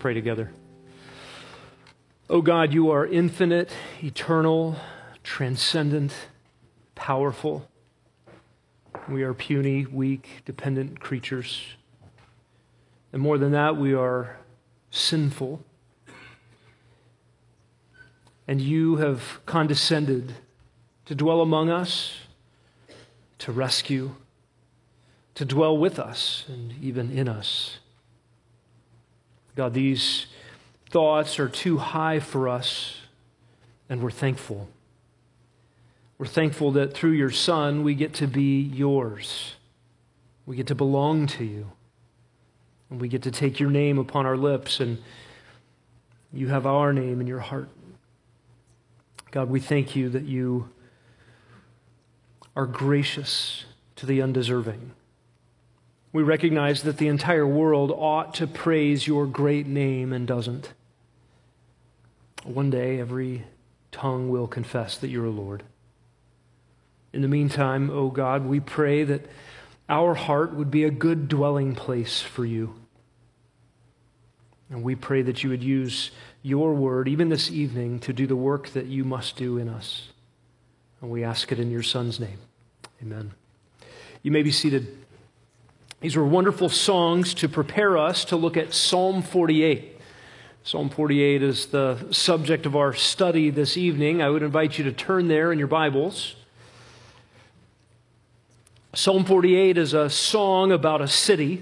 pray together. Oh God, you are infinite, eternal, transcendent, powerful. We are puny, weak, dependent creatures. And more than that, we are sinful. And you have condescended to dwell among us, to rescue, to dwell with us, and even in us. God, these thoughts are too high for us, and we're thankful. We're thankful that through your Son, we get to be yours. We get to belong to you. And we get to take your name upon our lips, and you have our name in your heart. God, we thank you that you are gracious to the undeserving. We recognize that the entire world ought to praise your great name and doesn't. One day, every tongue will confess that you're Lord. In the meantime, O God, we pray that our heart would be a good dwelling place for you. And we pray that you would use your word, even this evening, to do the work that you must do in us. And we ask it in your Son's name. Amen. You may be seated. These were wonderful songs to prepare us to look at Psalm 48. Psalm 48 is the subject of our study this evening. I would invite you to turn there in your Bibles. Psalm 48 is a song about a city.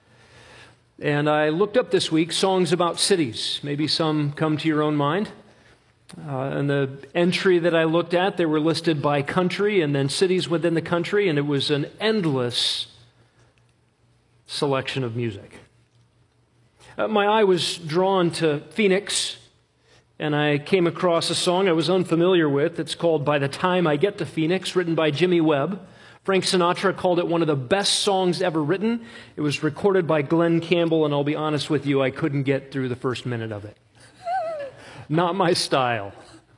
And I looked up this week songs about cities. Maybe some come to your own mind. And the entry that I looked at, they were listed by country and then cities within the country, and it was an endless selection of music. My eye was drawn to Phoenix, and I came across a song I was unfamiliar with. It's called By the Time I Get to Phoenix, written by Jimmy Webb. Frank Sinatra called it one of the best songs ever written. It was recorded by Glenn Campbell, and I'll be honest with you, I couldn't get through the first minute of it. Not my style.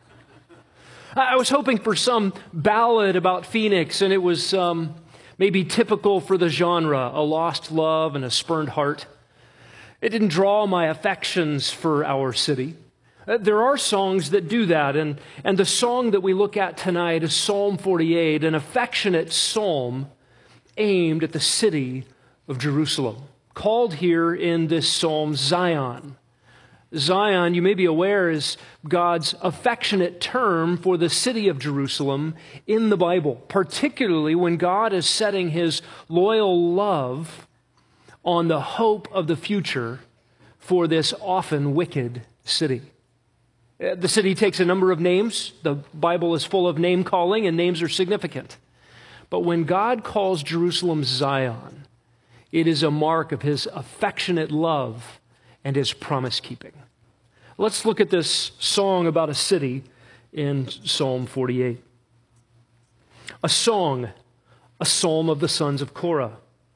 I was hoping for some ballad about Phoenix, and it was maybe typical for the genre, a lost love and a spurned heart. It didn't draw my affections for our city. There are songs that do that, and the song that we look at tonight is Psalm 48, an affectionate psalm aimed at the city of Jerusalem, called here in this psalm Zion. Zion, you may be aware, is God's affectionate term for the city of Jerusalem in the Bible, particularly when God is setting his loyal love on the hope of the future for this often wicked city. The city takes a number of names. The Bible is full of name calling, and names are significant. But when God calls Jerusalem Zion, it is a mark of his affectionate love and his promise-keeping. Let's look at this song about a city in Psalm 48. A song, a psalm of the sons of Korah.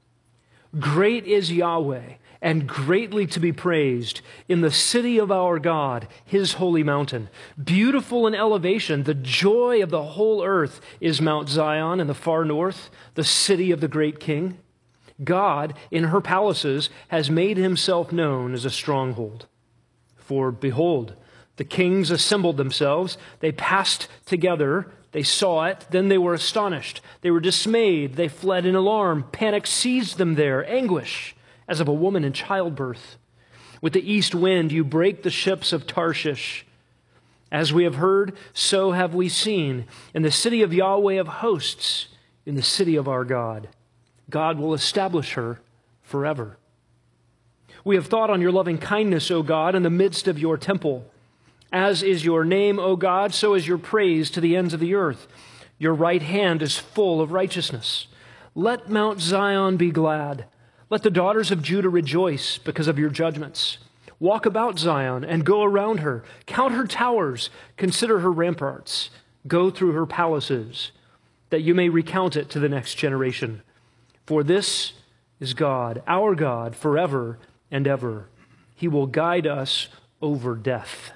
Great is Yahweh, and greatly to be praised in the city of our God, his holy mountain. Beautiful in elevation, the joy of the whole earth is Mount Zion in the far north, the city of the great king. God, in her palaces, has made himself known as a stronghold. For behold, the kings assembled themselves, they passed together, they saw it, then they were astonished. They were dismayed, they fled in alarm. Panic seized them there, anguish as of a woman in childbirth. With the east wind you break the ships of Tarshish. As we have heard, so have we seen. In the city of Yahweh of hosts, in the city of our God. God will establish her forever. We have thought on your loving kindness, O God, in the midst of your temple. As is your name, O God, so is your praise to the ends of the earth. Your right hand is full of righteousness. Let Mount Zion be glad. Let the daughters of Judah rejoice because of your judgments. Walk about Zion and go around her. Count her towers. Consider her ramparts. Go through her palaces, that you may recount it to the next generation. For this is God, our God, forever and ever. He will guide us over death.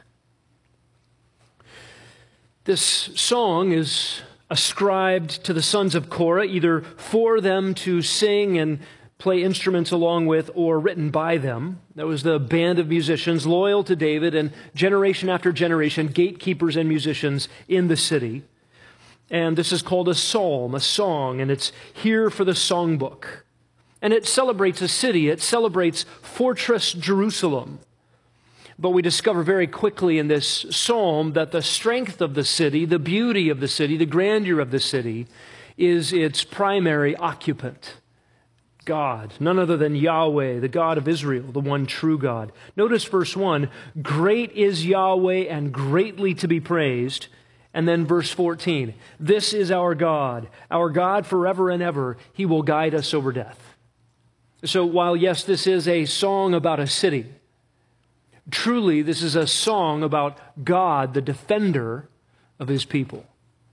This song is ascribed to the sons of Korah, either for them to sing and play instruments along with or written by them. That was the band of musicians loyal to David and generation after generation, gatekeepers and musicians in the city. And this is called a psalm, a song, and it's here for the songbook. And it celebrates a city. It celebrates Fortress Jerusalem. But we discover very quickly in this psalm that the strength of the city, the beauty of the city, the grandeur of the city is its primary occupant, God, none other than Yahweh, the God of Israel, the one true God. Notice verse 1, great is Yahweh and greatly to be praised. And then verse 14, this is our God forever and ever. He will guide us over death. So while, yes, this is a song about a city, truly this is a song about God, the defender of His people.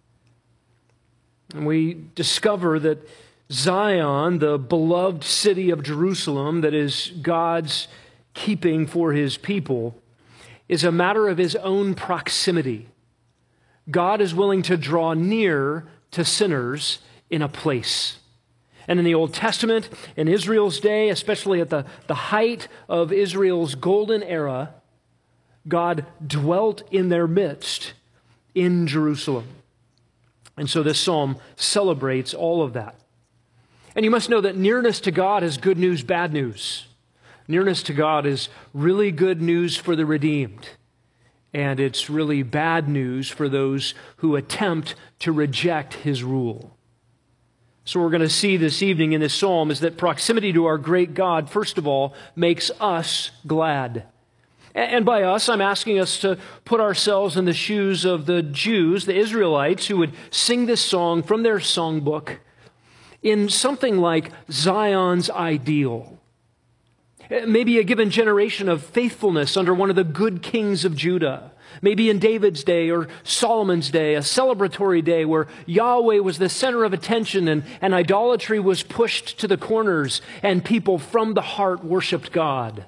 And we discover that Zion, the beloved city of Jerusalem that is God's keeping for His people, is a matter of His own proximity. God is willing to draw near to sinners in a place. And in the Old Testament, in Israel's day, especially at the height of Israel's golden era, God dwelt in their midst in Jerusalem. And so this psalm celebrates all of that. And you must know that nearness to God is good news, bad news. Nearness to God is really good news for the redeemed. And it's really bad news for those who attempt to reject His rule. So what we're going to see this evening in this psalm is that proximity to our great God, first of all, makes us glad. And by us, I'm asking us to put ourselves in the shoes of the Jews, the Israelites, who would sing this song from their songbook in something like Zion's ideal. Maybe a given generation of faithfulness under one of the good kings of Judah. Maybe in David's day or Solomon's day, a celebratory day where Yahweh was the center of attention and idolatry was pushed to the corners and people from the heart worshiped God.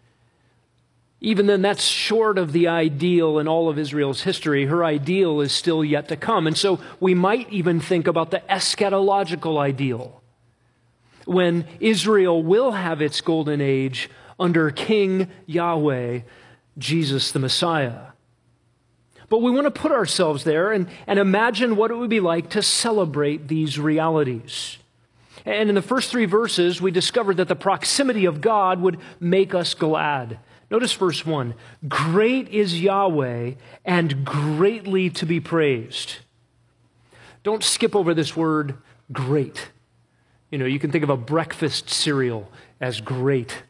Even then, that's short of the ideal in all of Israel's history. Her ideal is still yet to come. And so we might even think about the eschatological ideal, when Israel will have its golden age under King Yahweh, Jesus the Messiah. But we want to put ourselves there and imagine what it would be like to celebrate these realities. And in the first 3 verses, we discovered that the proximity of God would make us glad. Notice verse 1, great is Yahweh and greatly to be praised. Don't skip over this word, great. You can think of a breakfast cereal as great.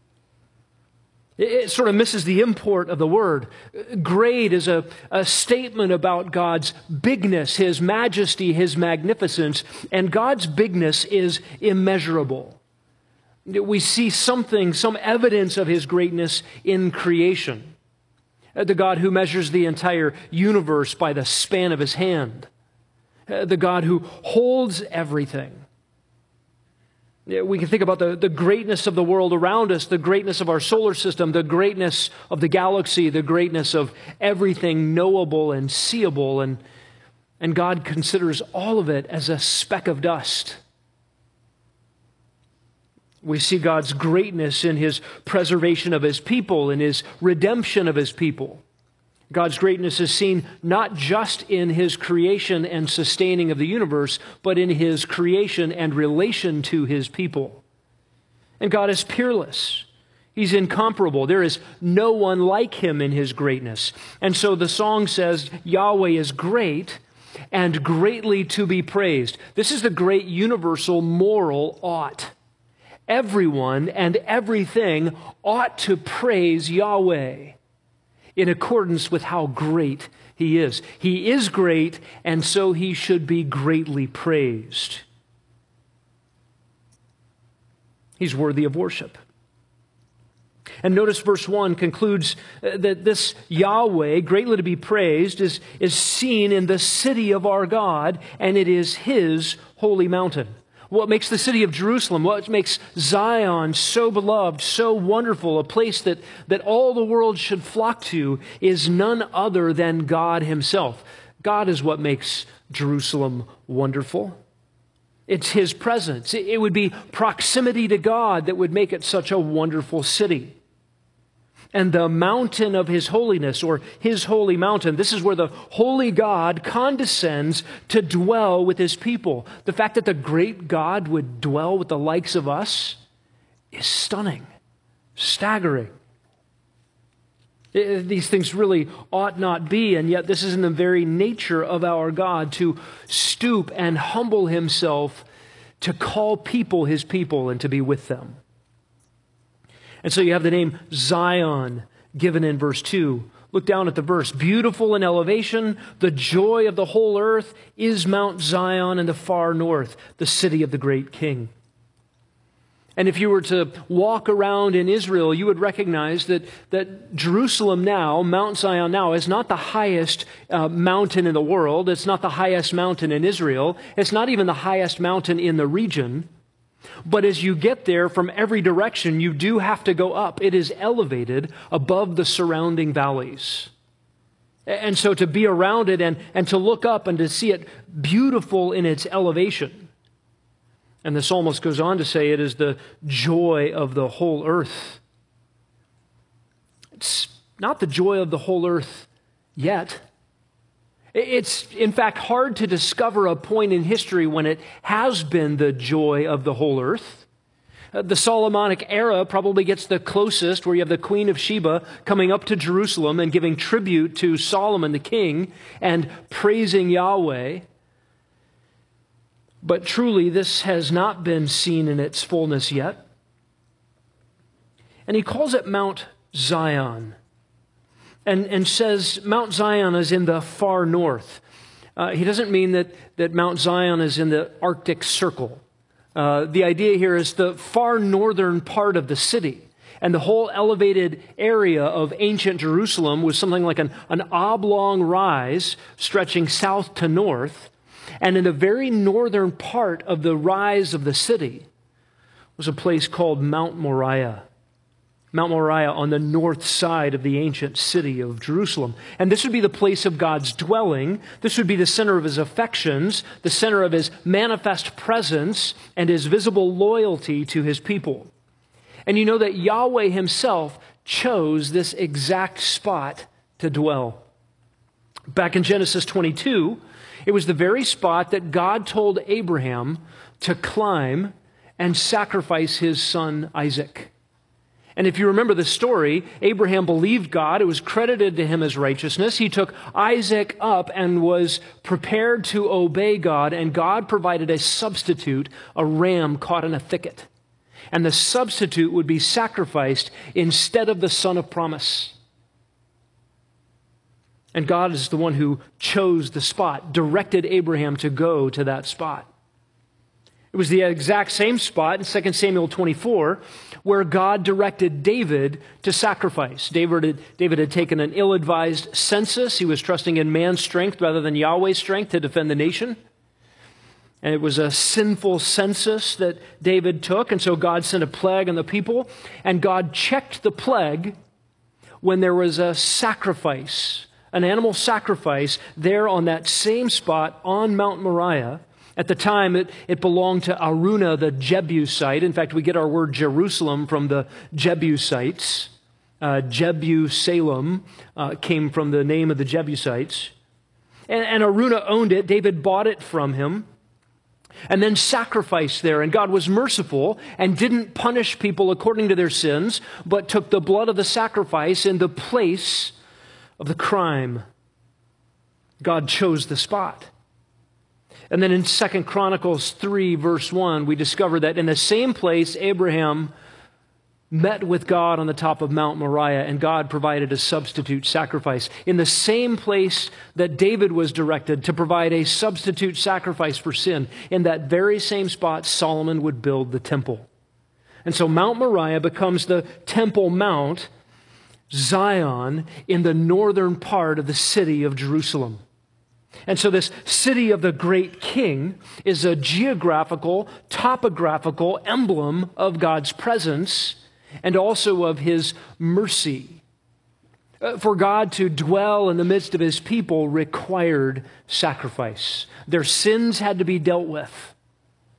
It sort of misses the import of the word. Great is a statement about God's bigness, His majesty, His magnificence, and God's bigness is immeasurable. We see some evidence of His greatness in creation. The God who measures the entire universe by the span of His hand. The God who holds everything. We can think about the greatness of the world around us, the greatness of our solar system, the greatness of the galaxy, the greatness of everything knowable and seeable, and God considers all of it as a speck of dust. We see God's greatness in His preservation of His people, in His redemption of His people. God's greatness is seen not just in His creation and sustaining of the universe, but in His creation and relation to His people. And God is peerless. He's incomparable. There is no one like Him in His greatness. And so the song says, Yahweh is great and greatly to be praised. This is the great universal moral ought. Everyone and everything ought to praise Yahweh in accordance with how great He is. He is great, and so He should be greatly praised. He's worthy of worship. And notice verse 1 concludes that this Yahweh, greatly to be praised, is seen in the city of our God, and it is His holy mountain. What makes the city of Jerusalem, what makes Zion so beloved, so wonderful, a place that all the world should flock to, is none other than God Himself. God is what makes Jerusalem wonderful. It's His presence. It would be proximity to God that would make it such a wonderful city. And the mountain of His holiness, or His holy mountain, this is where the holy God condescends to dwell with His people. The fact that the great God would dwell with the likes of us is stunning, staggering. These things really ought not be, and yet this is in the very nature of our God, to stoop and humble Himself to call people His people and to be with them. And so you have the name Zion given in verse 2. Look down at the verse. Beautiful in elevation, the joy of the whole earth is Mount Zion in the far north, the city of the great King. And if you were to walk around in Israel, you would recognize that Jerusalem now, Mount Zion now, is not the highest mountain in the world. It's not the highest mountain in Israel. It's not even the highest mountain in the region. But as you get there from every direction, you do have to go up. It is elevated above the surrounding valleys. And so to be around it and to look up and to see it beautiful in its elevation. And the psalmist goes on to say it is the joy of the whole earth. It's not the joy of the whole earth yet. It's, in fact, hard to discover a point in history when it has been the joy of the whole earth. The Solomonic era probably gets the closest, where you have the Queen of Sheba coming up to Jerusalem and giving tribute to Solomon the king and praising Yahweh. But truly, this has not been seen in its fullness yet. And he calls it Mount Zion and says Mount Zion is in the far north. He doesn't mean that Mount Zion is in the Arctic Circle. The idea here is the far northern part of the city. And the whole elevated area of ancient Jerusalem was something like an oblong rise stretching south to north. And in the very northern part of the rise of the city was a place called Mount Moriah. Mount Moriah on the north side of the ancient city of Jerusalem. And this would be the place of God's dwelling. This would be the center of His affections, the center of His manifest presence, and His visible loyalty to His people. And you know that Yahweh Himself chose this exact spot to dwell. Back in Genesis 22, it was the very spot that God told Abraham to climb and sacrifice his son Isaac. And if you remember the story, Abraham believed God. It was credited to him as righteousness. He took Isaac up and was prepared to obey God, and God provided a substitute, a ram caught in a thicket. And the substitute would be sacrificed instead of the son of promise. And God is the one who chose the spot, directed Abraham to go to that spot. It was the exact same spot in 2 Samuel 24 where God directed David to sacrifice. David had taken an ill-advised census. He was trusting in man's strength rather than Yahweh's strength to defend the nation. And it was a sinful census that David took, and so God sent a plague on the people. And God checked the plague when there was a sacrifice, an animal sacrifice there on that same spot on Mount Moriah. At the time, it belonged to Araunah the Jebusite. In fact, we get our word Jerusalem from the Jebusites. Jerusalem came from the name of the Jebusites. And Araunah owned it. David bought it from him and then sacrificed there. And God was merciful and didn't punish people according to their sins, but took the blood of the sacrifice in the place of the crime. God chose the spot. And then in 2 Chronicles 3, verse 1, we discover that in the same place, Abraham met with God on the top of Mount Moriah, and God provided a substitute sacrifice. In the same place that David was directed to provide a substitute sacrifice for sin, in that very same spot, Solomon would build the temple. And so Mount Moriah becomes the Temple Mount, Zion, in the northern part of the city of Jerusalem. And so this city of the great King is a geographical, topographical emblem of God's presence and also of His mercy. For God to dwell in the midst of His people required sacrifice. Their sins had to be dealt with.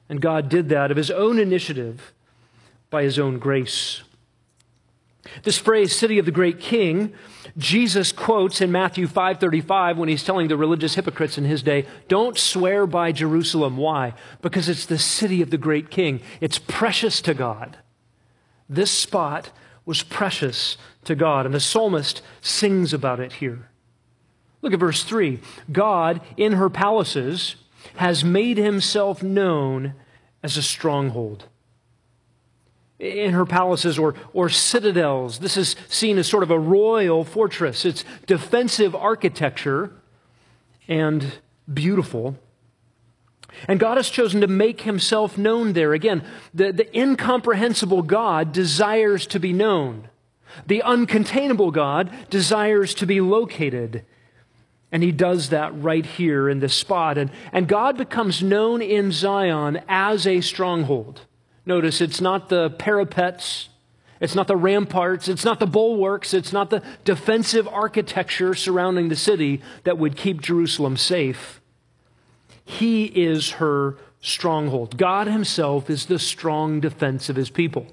And God did that of his own initiative by his own grace. This phrase, city of the great king, Jesus quotes in Matthew 5:35 when he's telling the religious hypocrites in his day, don't swear by Jerusalem. Why? Because it's the city of the great king. It's precious to God. This spot was precious to God, and the psalmist sings about it here. Look at verse 3. God, in her palaces, has made himself known as a stronghold. In her palaces or citadels, this is seen as sort of a royal fortress. It's defensive architecture and beautiful. And God has chosen to make himself known there. Again, the incomprehensible God desires to be known. The uncontainable God desires to be located. And he does that right here in this spot. And God becomes known in Zion as a stronghold. Notice it's not the parapets, it's not the ramparts, it's not the bulwarks, it's not the defensive architecture surrounding the city that would keep Jerusalem safe. He is her stronghold. God himself is the strong defense of his people.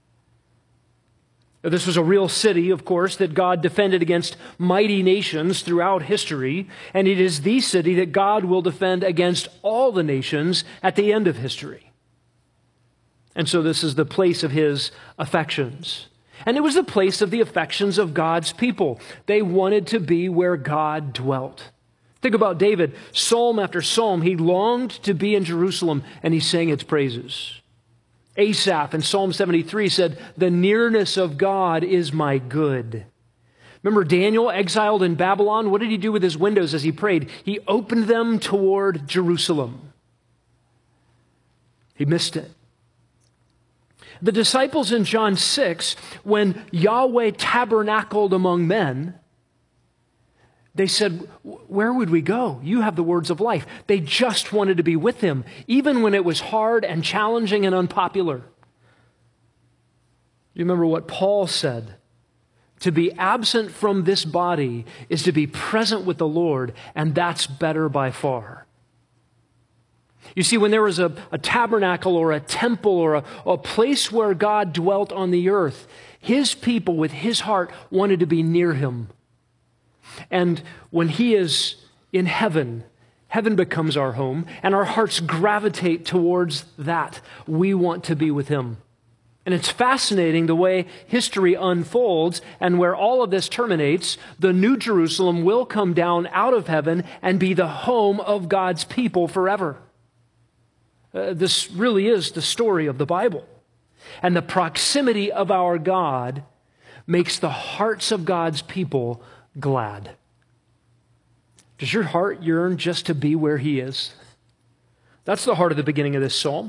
This was a real city, of course, that God defended against mighty nations throughout history, and it is the city that God will defend against all the nations at the end of history. And so this is the place of his affections. And it was the place of the affections of God's people. They wanted to be where God dwelt. Think about David. Psalm after psalm, he longed to be in Jerusalem, and he sang its praises. Asaph in Psalm 73 said, the nearness of God is my good. Remember Daniel, exiled in Babylon? What did he do with his windows as he prayed? He opened them toward Jerusalem. He missed it. The disciples in John 6, when Yahweh tabernacled among men, they said, where would we go? You have the words of life. They just wanted to be with him, even when it was hard and challenging and unpopular. You remember what Paul said? To be absent from this body is to be present with the Lord, and that's better by far. You see, when there was a tabernacle or a temple or a place where God dwelt on the earth, his people with his heart wanted to be near him. And when he is in heaven, heaven becomes our home, and our hearts gravitate towards that. We want to be with him. And it's fascinating the way history unfolds, and where all of this terminates, the New Jerusalem will come down out of heaven and be the home of God's people forever. This really is the story of the Bible. And the proximity of our God makes the hearts of God's people glad. Does your heart yearn just to be where he is? That's the heart of the beginning of this psalm.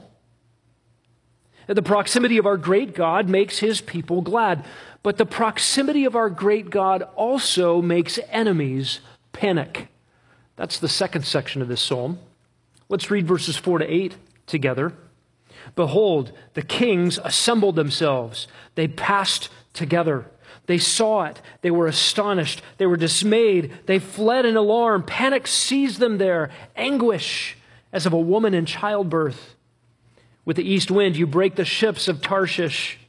The proximity of our great God makes his people glad. But the proximity of our great God also makes enemies panic. That's the second section of this psalm. Let's read verses 4 to 8 together. Behold, the kings assembled themselves. They passed together. They saw it. They were astonished. They were dismayed. They fled in alarm. Panic seized them there. Anguish as of a woman in childbirth. With the east wind, you break the ships of Tarshish.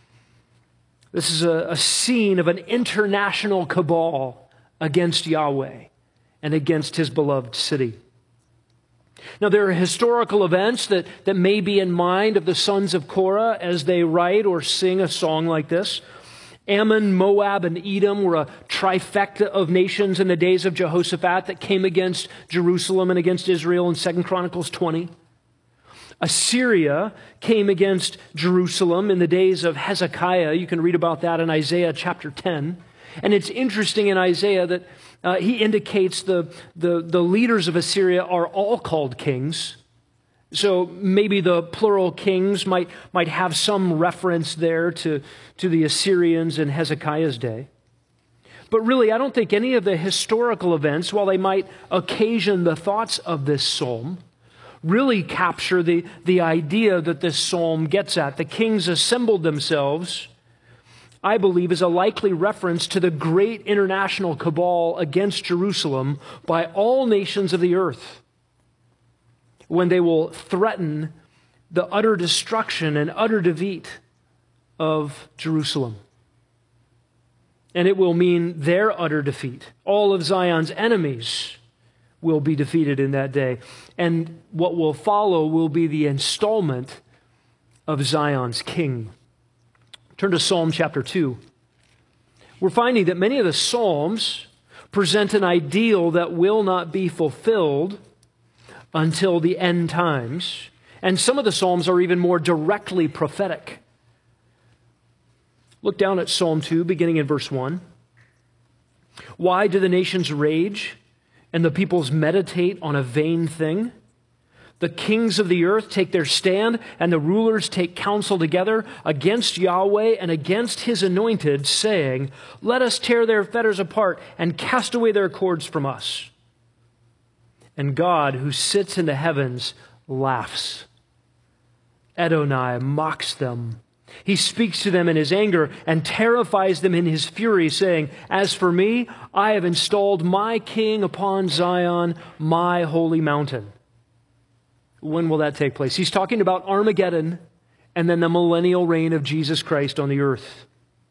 This is a scene of an international cabal against Yahweh and against his beloved city. Now, there are historical events that may be in mind of the sons of Korah as they write or sing a song like this. Ammon, Moab, and Edom were a trifecta of nations in the days of Jehoshaphat that came against Jerusalem and against Israel in 2 Chronicles 20. Assyria came against Jerusalem in the days of Hezekiah. You can read about that in Isaiah chapter 10. And it's interesting in Isaiah that he indicates the leaders of Assyria are all called kings. So maybe the plural kings might have some reference there to the Assyrians in Hezekiah's day. But really, I don't think any of the historical events, while they might occasion the thoughts of this psalm, really capture the idea that this psalm gets at. The kings assembled themselves, I believe, is a likely reference to the great international cabal against Jerusalem by all nations of the earth, when they will threaten the utter destruction and utter defeat of Jerusalem. And it will mean their utter defeat. All of Zion's enemies will be defeated in that day. And what will follow will be the installment of Zion's king. Turn to Psalm chapter 2. We're finding that many of the Psalms present an ideal that will not be fulfilled until the end times. And some of the Psalms are even more directly prophetic. Look down at Psalm 2, beginning in verse 1. Why do the nations rage and the peoples meditate on a vain thing? The kings of the earth take their stand, and the rulers take counsel together against Yahweh and against his anointed, saying, let us tear their fetters apart and cast away their cords from us. And God, who sits in the heavens, laughs. Adonai mocks them. He speaks to them in his anger and terrifies them in his fury, saying, as for me, I have installed my king upon Zion, my holy mountain. When will that take place? He's talking about Armageddon and then the millennial reign of Jesus Christ on the earth.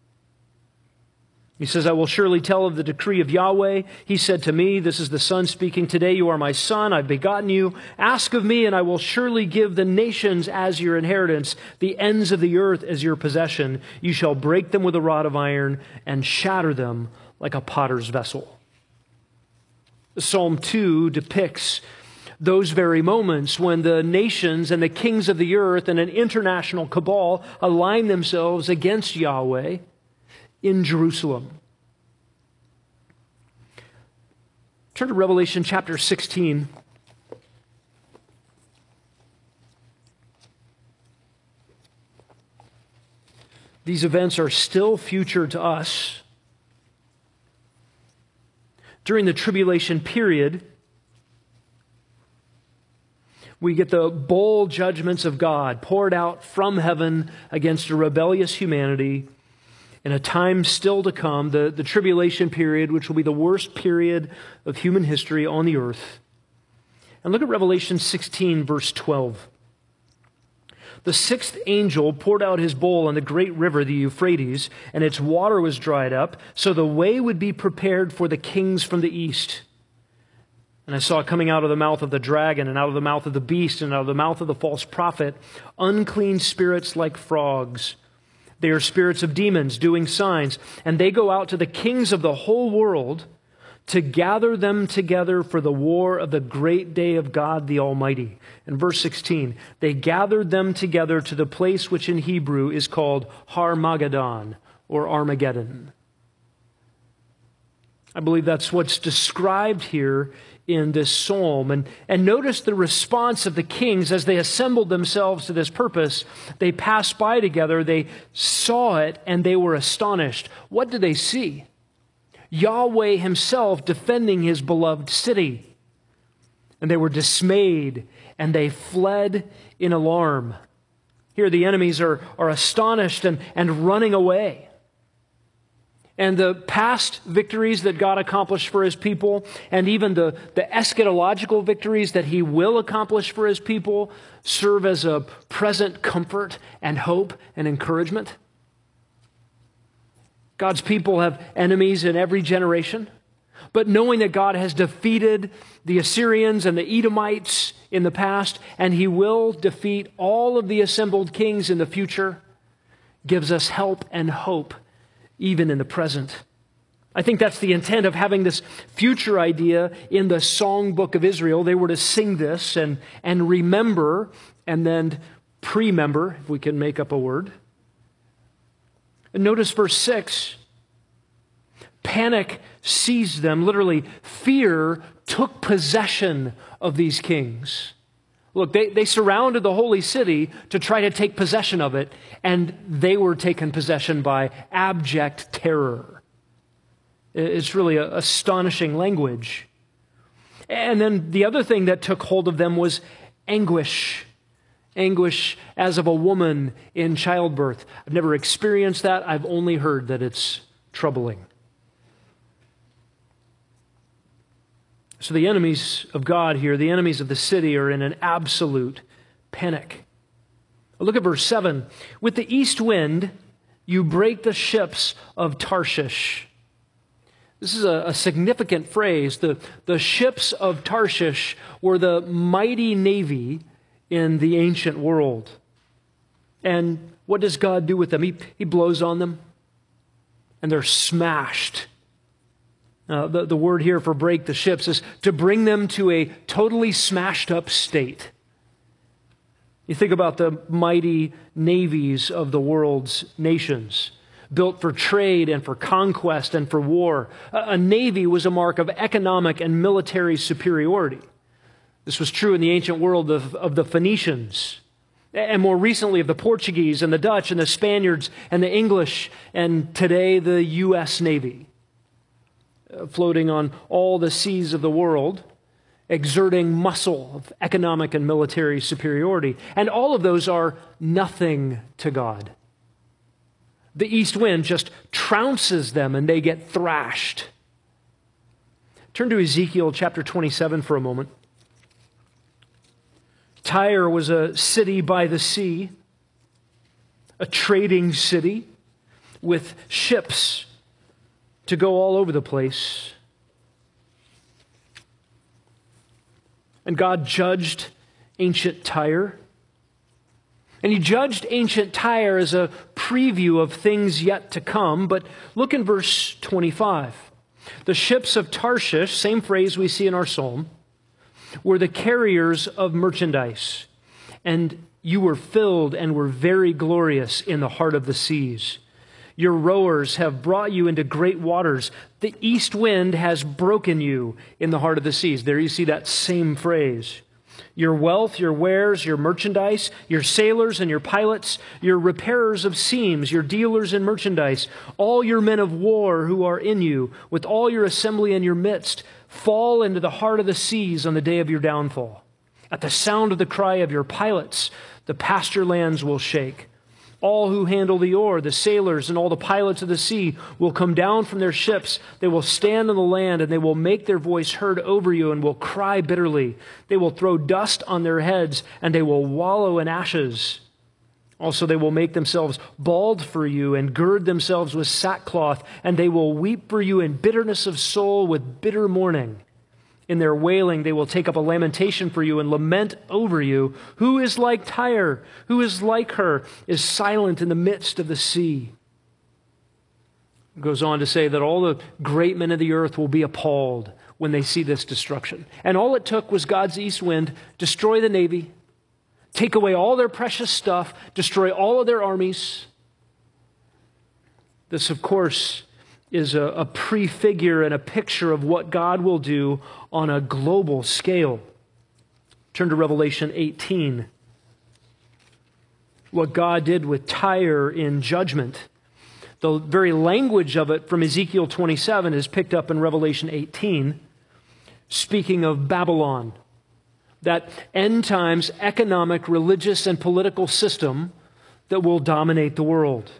He says, I will surely tell of the decree of Yahweh. He said to me, this is the Son speaking, today you are my son, I've begotten you. Ask of me, and I will surely give the nations as your inheritance, the ends of the earth as your possession. You shall break them with a rod of iron and shatter them like a potter's vessel. Psalm 2 depicts those very moments when the nations and the kings of the earth and an international cabal align themselves against Yahweh in Jerusalem. Turn to Revelation chapter 16. These events are still future to us. During the tribulation period, we get the bowl judgments of God poured out from heaven against a rebellious humanity. In a time still to come, the tribulation period, which will be the worst period of human history on the earth. And look at Revelation 16, verse 12. The sixth angel poured out his bowl on the great river, the Euphrates, and its water was dried up, so the way would be prepared for the kings from the east. And I saw coming out of the mouth of the dragon, and out of the mouth of the beast, and out of the mouth of the false prophet, unclean spirits like frogs. They are spirits of demons doing signs, and they go out to the kings of the whole world to gather them together for the war of the great day of God the Almighty. In verse 16, they gathered them together to the place which in Hebrew is called Har-Magedon, or Armageddon. I believe that's what's described here in this psalm. And notice the response of the kings as they assembled themselves to this purpose. They passed by together, they saw it, and they were astonished. What did they see? Yahweh himself defending his beloved city. And they were dismayed, and they fled in alarm. Here the enemies are astonished and running away. And the past victories that God accomplished for his people, and even the eschatological victories that he will accomplish for his people, serve as a present comfort and hope and encouragement. God's people have enemies in every generation, but knowing that God has defeated the Assyrians and the Edomites in the past, and he will defeat all of the assembled kings in the future, gives us help and hope even in the present. I think that's the intent of having this future idea in the songbook of Israel. They were to sing this and remember and then pre-member, if we can make up a word. And notice verse 6. Panic seized them. Literally, fear took possession of these kings. Look, they surrounded the holy city to try to take possession of it, and they were taken possession by abject terror. It's really astonishing language. And then the other thing that took hold of them was anguish. Anguish as of a woman in childbirth. I've never experienced that. I've only heard that it's troubling. So the enemies of God here, the enemies of the city, are in an absolute panic. Look at verse 7. With the east wind, you break the ships of Tarshish. This is a significant phrase. The ships of Tarshish were the mighty navy in the ancient world. And what does God do with them? He blows on them, and they're smashed. The word here for break the ships is to bring them to a totally smashed up state. You think about the mighty navies of the world's nations, built for trade and for conquest and for war. A navy was a mark of economic and military superiority. This was true in the ancient world of the Phoenicians, and more recently of the Portuguese and the Dutch and the Spaniards and the English, and today the U.S. Navy, floating on all the seas of the world, exerting muscle of economic and military superiority. And all of those are nothing to God. The east wind just trounces them and they get thrashed. Turn to Ezekiel chapter 27 for a moment. Tyre was a city by the sea, a trading city with ships to go all over the place. And God judged ancient Tyre. And he judged ancient Tyre as a preview of things yet to come. But look in verse 25. The ships of Tarshish, same phrase we see in our psalm, were the carriers of merchandise. And you were filled and were very glorious in the heart of the seas. Your rowers have brought you into great waters. The east wind has broken you in the heart of the seas. There you see that same phrase. Your wealth, your wares, your merchandise, your sailors and your pilots, your repairers of seams, your dealers in merchandise, all your men of war who are in you, with all your assembly in your midst, fall into the heart of the seas on the day of your downfall. At the sound of the cry of your pilots, the pasture lands will shake. All who handle the oar, the sailors, and all the pilots of the sea will come down from their ships. They will stand on the land, and they will make their voice heard over you and will cry bitterly. They will throw dust on their heads, and they will wallow in ashes. Also, they will make themselves bald for you and gird themselves with sackcloth, and they will weep for you in bitterness of soul with bitter mourning. In their wailing, they will take up a lamentation for you and lament over you. Who is like Tyre? Who is like her, is silent in the midst of the sea? It goes on to say that all the great men of the earth will be appalled when they see this destruction. And all it took was God's east wind, destroy the navy, take away all their precious stuff, destroy all of their armies. This, of course, is a prefigure and a picture of what God will do on a global scale. Turn to Revelation 18. What God did with Tyre in judgment. The very language of it from Ezekiel 27 is picked up in Revelation 18, speaking of Babylon, that end times economic, religious, and political system that will dominate the world.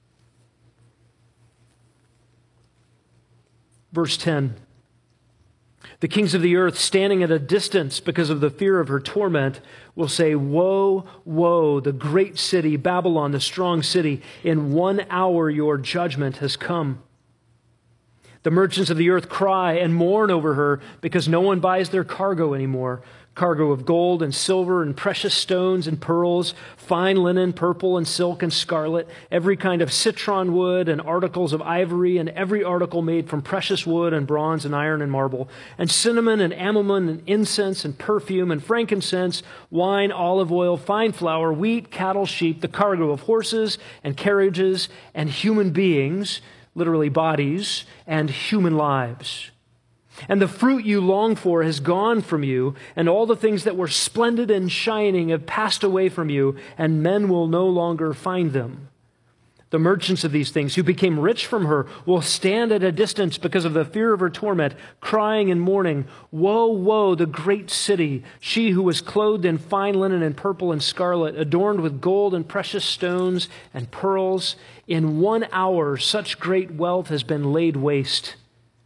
Verse 10, the kings of the earth, standing at a distance because of the fear of her torment, will say, woe, woe, the great city, Babylon, the strong city. In 1 hour your judgment has come. The merchants of the earth cry and mourn over her because no one buys their cargo anymore. Cargo of gold and silver and precious stones and pearls, fine linen, purple and silk and scarlet, every kind of citron wood and articles of ivory and every article made from precious wood and bronze and iron and marble, and cinnamon and amomum and incense and perfume and frankincense, wine, olive oil, fine flour, wheat, cattle, sheep, the cargo of horses and carriages and human beings, literally bodies, and human lives. And the fruit you long for has gone from you, and all the things that were splendid and shining have passed away from you, and men will no longer find them. The merchants of these things, who became rich from her, will stand at a distance because of the fear of her torment, crying and mourning, woe, woe, the great city, she who was clothed in fine linen and purple and scarlet, adorned with gold and precious stones and pearls. In 1 hour such great wealth has been laid waste.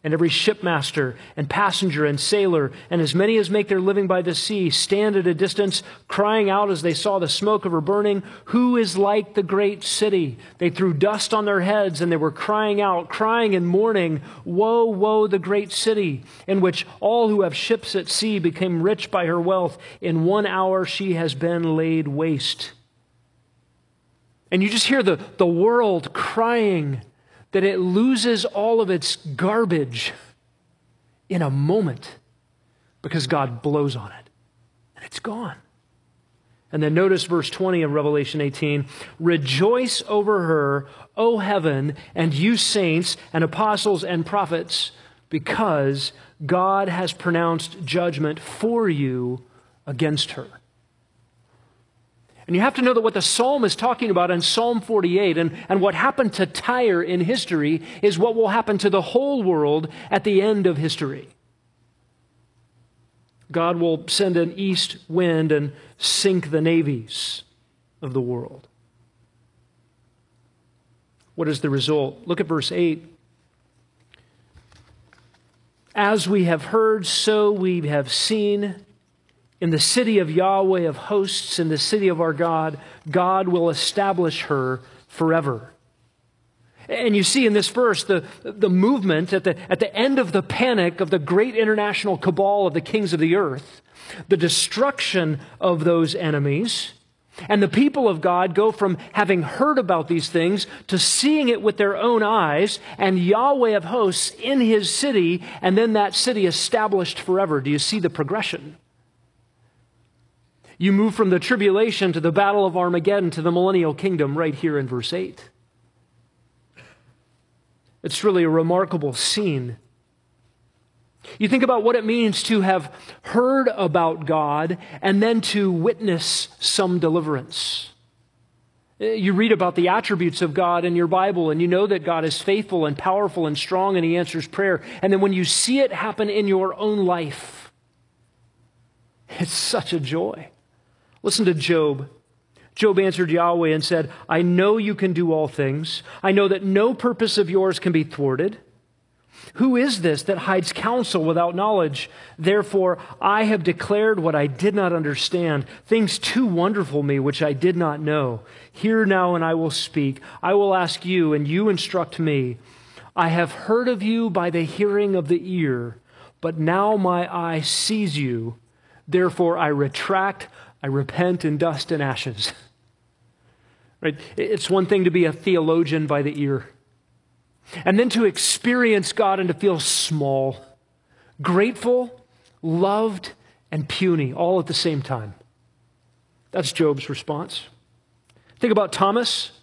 And every shipmaster and passenger and sailor and as many as make their living by the sea stand at a distance, crying out as they saw the smoke of her burning, 'Who is like the great city?' They threw dust on their heads and they were crying out, crying and mourning, 'Woe, woe, the great city, in which all who have ships at sea became rich by her wealth. In 1 hour she has been laid waste.'" And you just hear the world crying that it loses all of its garbage in a moment because God blows on it and it's gone. And then notice verse 20 of Revelation 18, "Rejoice over her, O heaven, and you saints and apostles and prophets, because God has pronounced judgment for you against her." And you have to know that what the psalm is talking about in Psalm 48 and what happened to Tyre in history is what will happen to the whole world at the end of history. God will send an east wind and sink the navies of the world. What is the result? Look at verse 8. "As we have heard, so we have seen. In the city of Yahweh of hosts, in the city of our God, God will establish her forever." And you see in this verse the movement at the end of the panic of the great international cabal of the kings of the earth, the destruction of those enemies, and the people of God go from having heard about these things to seeing it with their own eyes, and Yahweh of hosts in his city, and then that city established forever. Do you see the progression? You move from the tribulation to the battle of Armageddon to the millennial kingdom right here in verse 8. It's really a remarkable scene. You think about what it means to have heard about God and then to witness some deliverance. You read about the attributes of God in your Bible and you know that God is faithful and powerful and strong and he answers prayer. And then when you see it happen in your own life, it's such a joy. Listen to Job. Job answered Yahweh and said, "I know you can do all things. I know that no purpose of yours can be thwarted. Who is this that hides counsel without knowledge? Therefore, I have declared what I did not understand, things too wonderful me which I did not know. Hear now and I will speak. I will ask you and you instruct me. I have heard of you by the hearing of the ear, but now my eye sees you. Therefore, I retract, I repent in dust and ashes." Right? It's one thing to be a theologian by the ear, and then to experience God and to feel small, grateful, loved, and puny all at the same time. That's Job's response. Think about Thomas.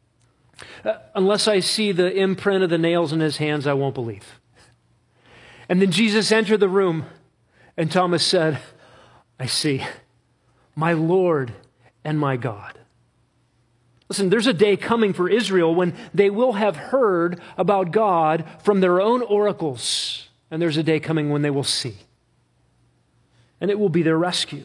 Unless I see the imprint of the nails in his hands, I won't believe. And then Jesus entered the room, and Thomas said, "I see, my Lord and my God." Listen, there's a day coming for Israel when they will have heard about God from their own oracles. And there's a day coming when they will see. And it will be their rescue.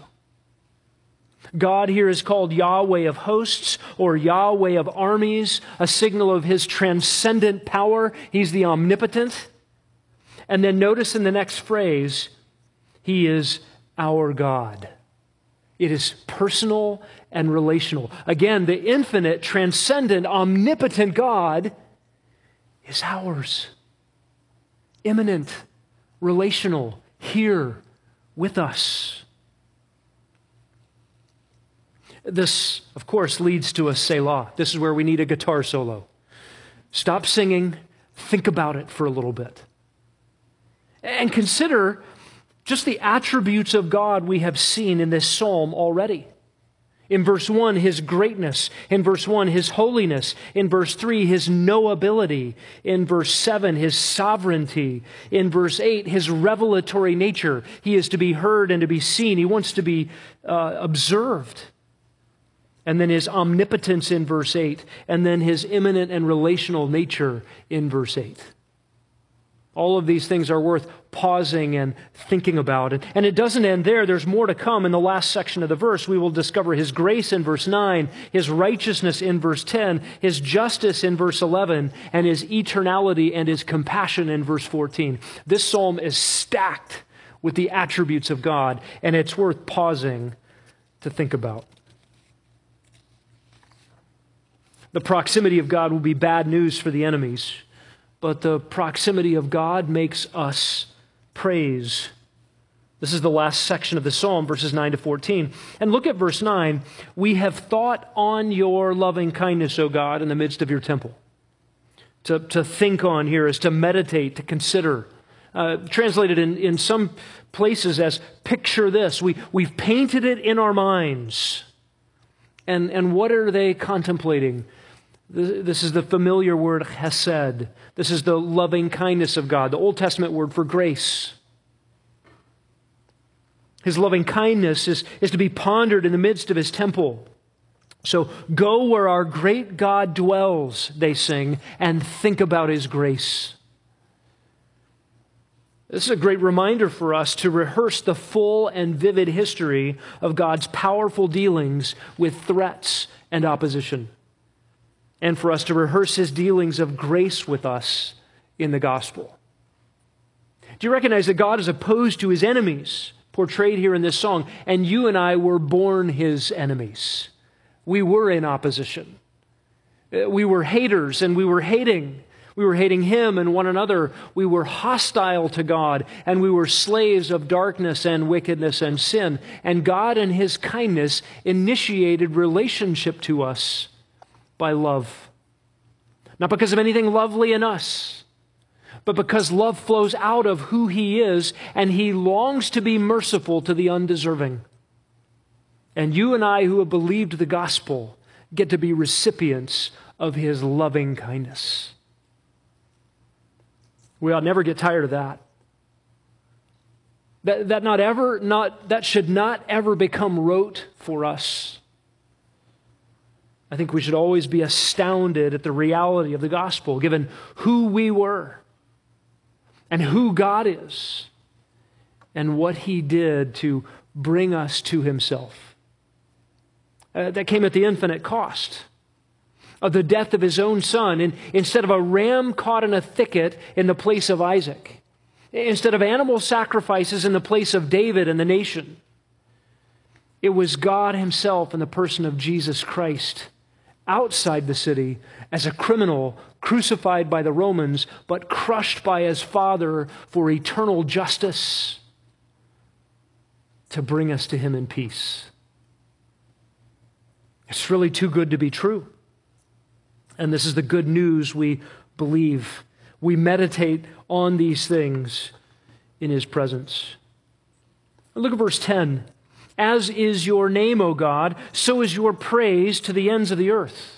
God here is called Yahweh of hosts or Yahweh of armies, a signal of his transcendent power. He's the omnipotent. And then notice in the next phrase, he is our God. It is personal and relational. Again, the infinite, transcendent, omnipotent God is ours. Immanent, relational, here with us. This, of course, leads to a Selah. This is where we need a guitar solo. Stop singing, think about it for a little bit. And consider just the attributes of God we have seen in this psalm already. In verse 1, his greatness. In verse 1, his holiness. In verse 3, his knowability. In verse 7, his sovereignty. In verse 8, his revelatory nature. He is to be heard and to be seen. He wants to be observed. And then his omnipotence in verse 8. And then his immanent and relational nature in verse 8. All of these things are worth pausing and thinking about. And it doesn't end there. There's more to come in the last section of the verse. We will discover His grace in verse 9, His righteousness in verse 10, His justice in verse 11, and His eternality and His compassion in verse 14. This psalm is stacked with the attributes of God, and it's worth pausing to think about. The proximity of God will be bad news for the enemies, but the proximity of God makes us praise. This is the last section of the psalm, verses 9 to 14. And look at verse 9. We have thought on your loving kindness, O God, in the midst of your temple. To think on here is to meditate, to consider. Translated in some places as picture this. We've painted it in our minds. And what are they contemplating? This is the familiar word chesed. This is the loving kindness of God, the Old Testament word for grace. His loving kindness is to be pondered in the midst of His temple. So go where our great God dwells, they sing, and think about His grace. This is a great reminder for us to rehearse the full and vivid history of God's powerful dealings with threats and opposition, and for us to rehearse His dealings of grace with us in the gospel. Do you recognize that God is opposed to His enemies, portrayed here in this song, and you and I were born His enemies? We were in opposition. We were haters and we were hating. We were hating Him and one another. We were hostile to God, and we were slaves of darkness and wickedness and sin. And God in His kindness initiated relationship to us by love. Not because of anything lovely in us, but because love flows out of who He is, and He longs to be merciful to the undeserving. And you and I who have believed the gospel get to be recipients of His loving kindness. We ought never get tired of that. That should not ever become rote for us. I think we should always be astounded at the reality of the gospel, given who we were and who God is and what He did to bring us to Himself. That came at the infinite cost of the death of His own Son, and instead of a ram caught in a thicket in the place of Isaac, instead of animal sacrifices in the place of David and the nation, it was God Himself in the person of Jesus Christ outside the city as a criminal crucified by the Romans, but crushed by His Father for eternal justice to bring us to Him in peace. It's really too good to be true. And this is the good news we believe. We meditate on these things in His presence. Look at verse 10. As is your name, O God, so is your praise to the ends of the earth.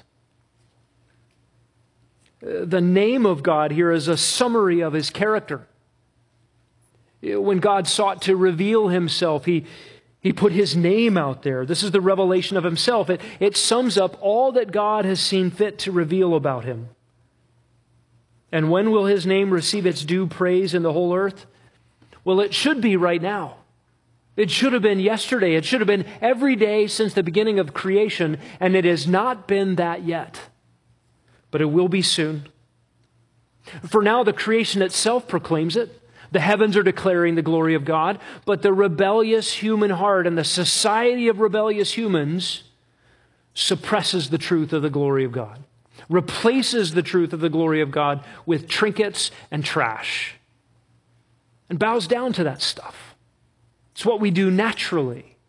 The name of God here is a summary of His character. When God sought to reveal Himself, He put His name out there. This is the revelation of Himself. It sums up all that God has seen fit to reveal about Him. And when will His name receive its due praise in the whole earth? Well, it should be right now. It should have been yesterday. It should have been every day since the beginning of creation, and it has not been that yet. But it will be soon. For now, the creation itself proclaims it. The heavens are declaring the glory of God, but the rebellious human heart and the society of rebellious humans suppresses the truth of the glory of God, replaces the truth of the glory of God with trinkets and trash, and bows down to that stuff. It's what we do naturally.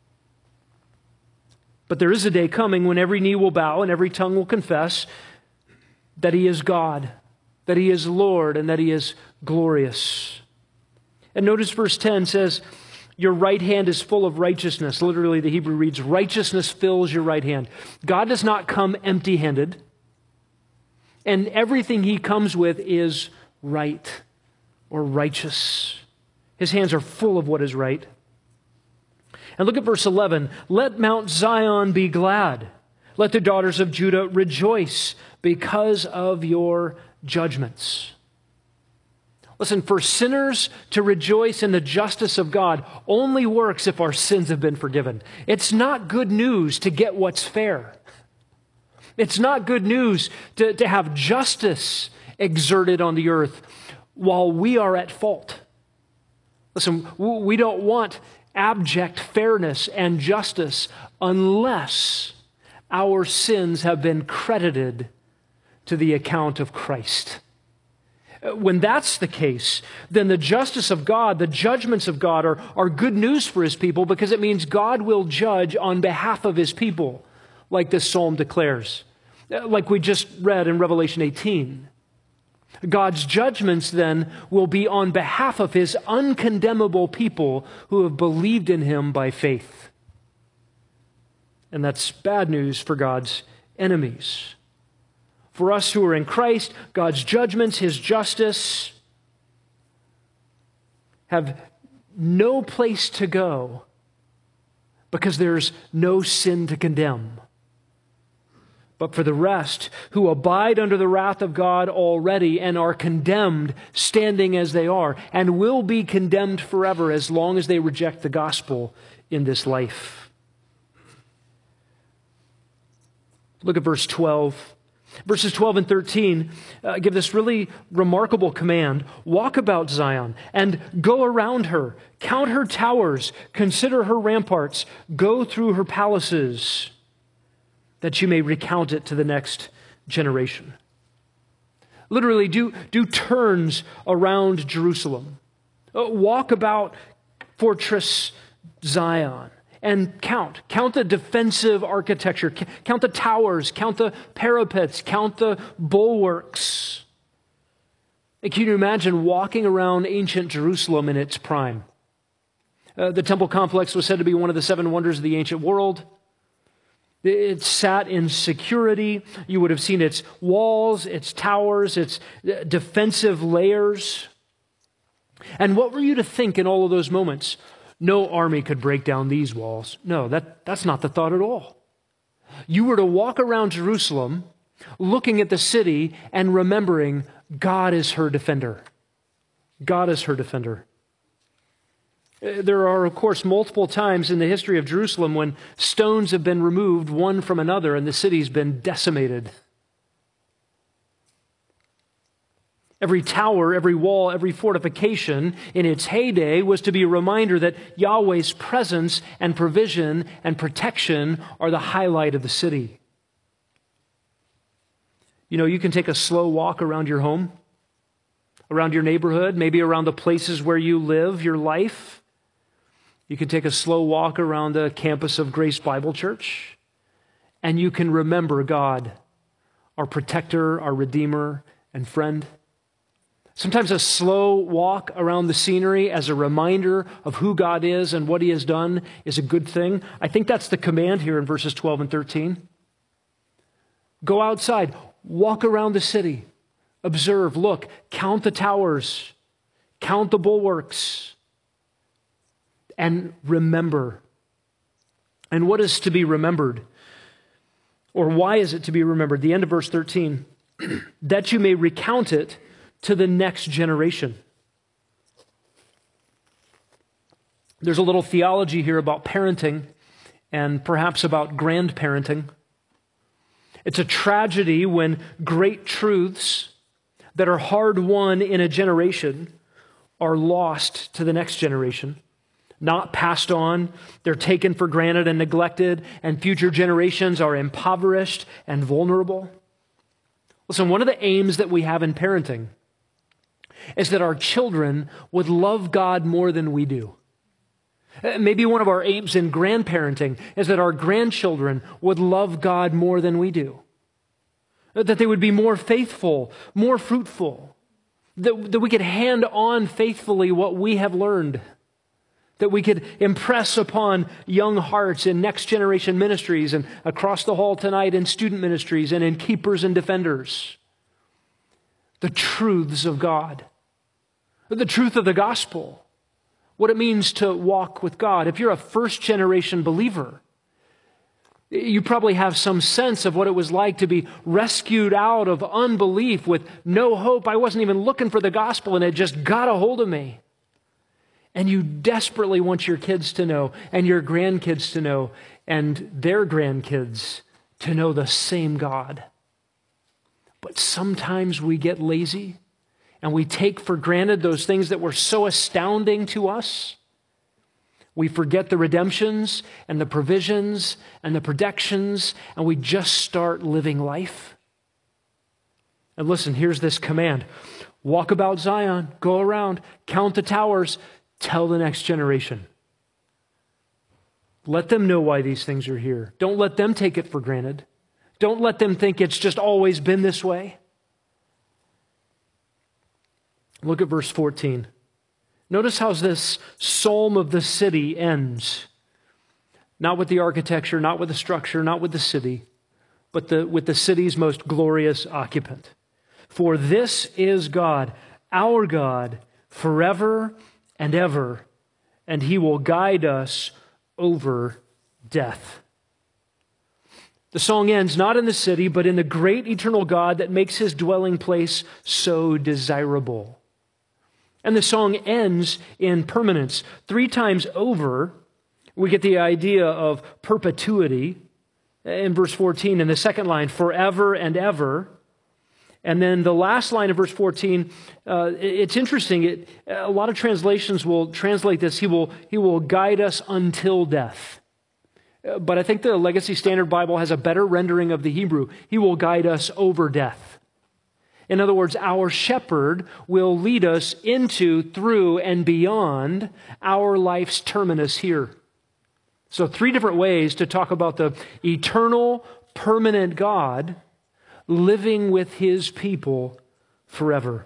But there is a day coming when every knee will bow and every tongue will confess that He is God, that He is Lord, and that He is glorious. And notice verse 10 says, your right hand is full of righteousness. Literally, the Hebrew reads, righteousness fills your right hand. God does not come empty-handed, and everything He comes with is right or righteous. His hands are full of what is right. And look at verse 11. Let Mount Zion be glad. Let the daughters of Judah rejoice because of your judgments. Listen, for sinners to rejoice in the justice of God only works if our sins have been forgiven. It's not good news to get what's fair. It's not good news to have justice exerted on the earth while we are at fault. Listen, we don't want abject fairness and justice unless our sins have been credited to the account of Christ. When that's the case, then the justice of God, the judgments of God are good news for His people, because it means God will judge on behalf of His people, like this psalm declares, like we just read in Revelation 18. God's judgments then will be on behalf of His uncondemnable people who have believed in Him by faith. And that's bad news for God's enemies. For us who are in Christ, God's judgments, His justice, have no place to go because there's no sin to condemn. But for the rest who abide under the wrath of God already and are condemned, standing as they are, and will be condemned forever as long as they reject the gospel in this life. Look at verse 12. Verses 12 and 13 give this really remarkable command. Walk about Zion and go around her. Count her towers. Consider her ramparts. Go through her palaces, that you may recount it to the next generation. Literally, do turns around Jerusalem. Walk about Fortress Zion. And count the defensive architecture, count the towers, count the parapets, count the bulwarks. And can you imagine walking around ancient Jerusalem in its prime? The temple complex was said to be one of the 7 wonders of the ancient world. It sat in security. You would have seen its walls, its towers, its defensive layers. And what were you to think in all of those moments? No army could break down these walls. No, that's not the thought at all. You were to walk around Jerusalem looking at the city and remembering God is her defender. God is her defender. There are, of course, multiple times in the history of Jerusalem when stones have been removed one from another and the city's been decimated. Every tower, every wall, every fortification in its heyday was to be a reminder that Yahweh's presence and provision and protection are the highlight of the city. You know, you can take a slow walk around your home, around your neighborhood, maybe around the places where you live your life. You can take a slow walk around the campus of Grace Bible Church, and you can remember God, our protector, our redeemer, and friend. Sometimes a slow walk around the scenery as a reminder of who God is and what He has done is a good thing. I think that's the command here in verses 12 and 13. Go outside, walk around the city, observe, look, count the towers, count the bulwarks, and remember. And what is to be remembered? Or why is it to be remembered? The end of verse 13, that you may recount it to the next generation. There's a little theology here about parenting and perhaps about grandparenting. It's a tragedy when great truths that are hard won in a generation are lost to the next generation, not passed on. They're taken for granted and neglected, and future generations are impoverished and vulnerable. Listen, one of the aims that we have in parenting is that our children would love God more than we do. Maybe one of our aims in grandparenting is that our grandchildren would love God more than we do. That they would be more faithful, more fruitful. That we could hand on faithfully what we have learned. That we could impress upon young hearts in next generation ministries and across the hall tonight in student ministries and in keepers and defenders. The truths of God. The truth of the gospel. What it means to walk with God. If you're a first generation believer, You probably have some sense of what it was like to be rescued out of unbelief with no hope. I wasn't even looking for the gospel, and it just got a hold of me. And you desperately want your kids to know, and your grandkids to know, and their grandkids to know the same God. But sometimes we get lazy, and we take for granted those things that were so astounding to us. We forget the redemptions and the provisions and the protections, and we just start living life. And listen, here's this command. Walk about Zion, go around, count the towers, tell the next generation. Let them know why these things are here. Don't let them take it for granted. Don't let them think it's just always been this way. Look at verse 14. Notice how this psalm of the city ends. Not with the architecture, not with the structure, not with the city, but with the city's most glorious occupant. For this is God, our God, forever and ever, and He will guide us over death. The song ends not in the city, but in the great eternal God that makes His dwelling place so desirable. And the song ends in permanence. 3 times over, we get the idea of perpetuity. In verse 14, in the second line, forever and ever. And then the last line of verse 14, it's interesting. A lot of translations will translate this, He will guide us until death. But I think the Legacy Standard Bible has a better rendering of the Hebrew. He will guide us over death. In other words, our shepherd will lead us into, through, and beyond our life's terminus here. So 3 different ways to talk about the eternal, permanent God living with His people forever.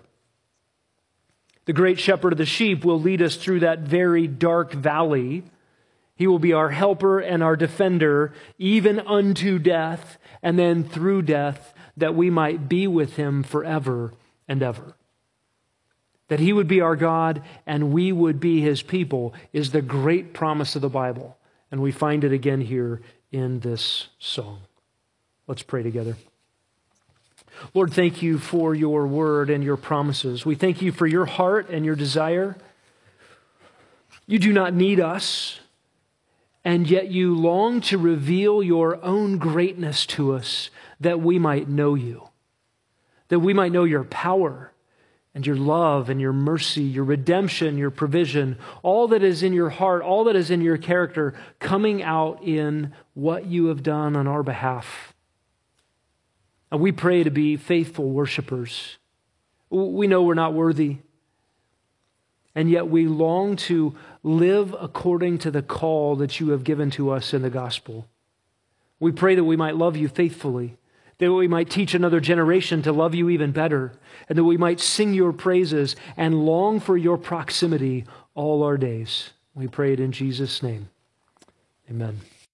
The great shepherd of the sheep will lead us through that very dark valley. He will be our helper and our defender, even unto death, and then through death, that we might be with Him forever and ever. That He would be our God and we would be His people is the great promise of the Bible. And we find it again here in this song. Let's pray together. Lord, thank You for Your word and Your promises. We thank You for Your heart and Your desire. You do not need us, and yet You long to reveal Your own greatness to us, that we might know You, that we might know Your power and Your love and Your mercy, Your redemption, Your provision, all that is in Your heart, all that is in Your character, coming out in what You have done on our behalf. And we pray to be faithful worshipers. We know we're not worthy, and yet we long to live according to the call that You have given to us in the gospel. We pray that we might love You faithfully, that we might teach another generation to love You even better, and that we might sing Your praises and long for Your proximity all our days. We pray it in Jesus' name. Amen.